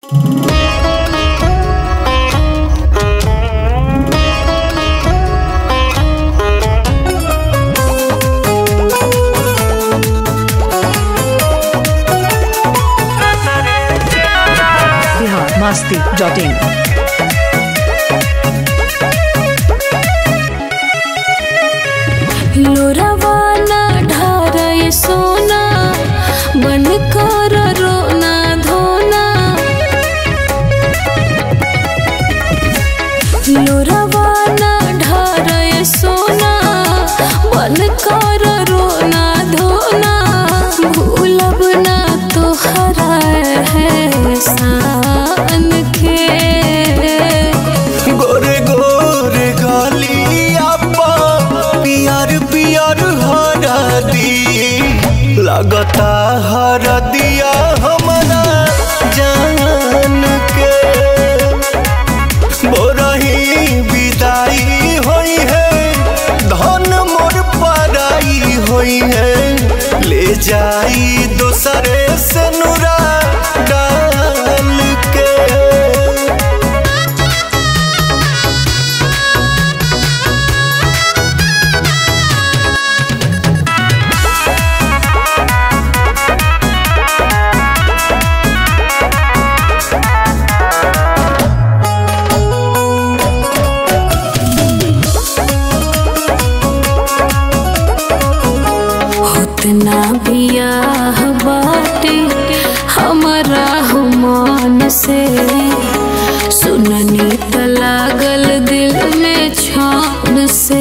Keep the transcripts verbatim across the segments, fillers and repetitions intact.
masti dot in लोरावाना ढारे सोना बन कर रोना धोना लोरावाना ढारे सोना बन कर रोना धोना भूलब ना तोहरा है सान के गोरे गोरे गालिया पियर पियर हरदी लगता हरदिया हमारा जान के बोरही विदाई होई है धन मोर पराई होई है ले जाई दोसरे से नुरा डाल के ना बियाह बाटे हमारा हुमान से सुननी त लागल दिल में छान से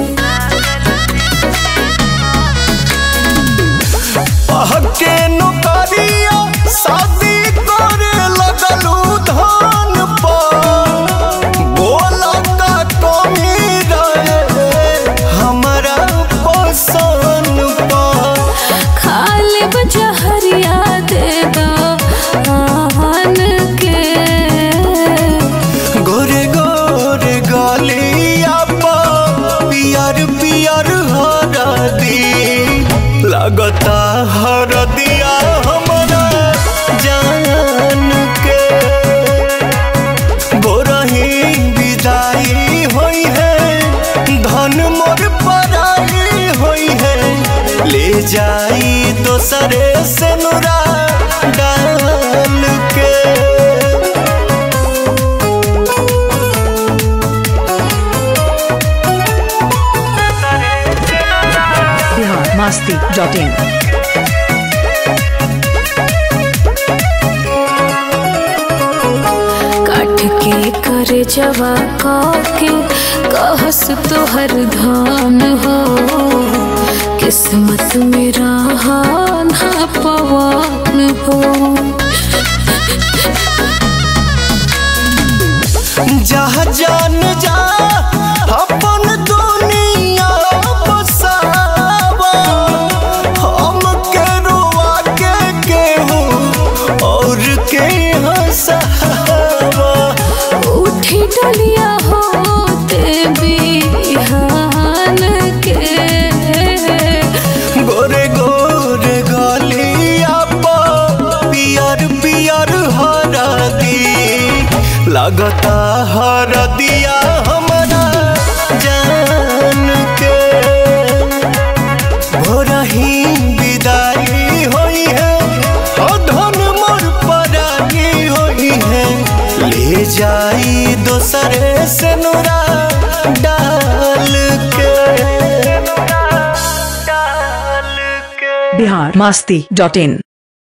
पहके नौकरिया शादी करे लगलू धान पर बोला का कमी रहे हमारा पसंद पर खाली बजहरिया दे दो आन के गोरे गोरे गालिया पियर पियर हरदी लगता हरदिया हमारा जान के बोरही विदाई होई है धन मोर पराई होई है ले जाई दोसरे से नुरा डाल के masti dot in काठ के करे जवा के कहस तोहर धान हो किस्मत मेरा ना पवन हो जहाँ जान जा अपन दुनिया बसावा हम के रुआ के केहू और के हंसावा उठी डलिया होते बिहान के गोरे गोरे गालिया पियर पियर हरदी लगता हरदिया हमारा जान के भोरही विदाई होई है धन मोर पराई होई है ले जाई दोसरे से नुरा डाल के Bihar masti dot in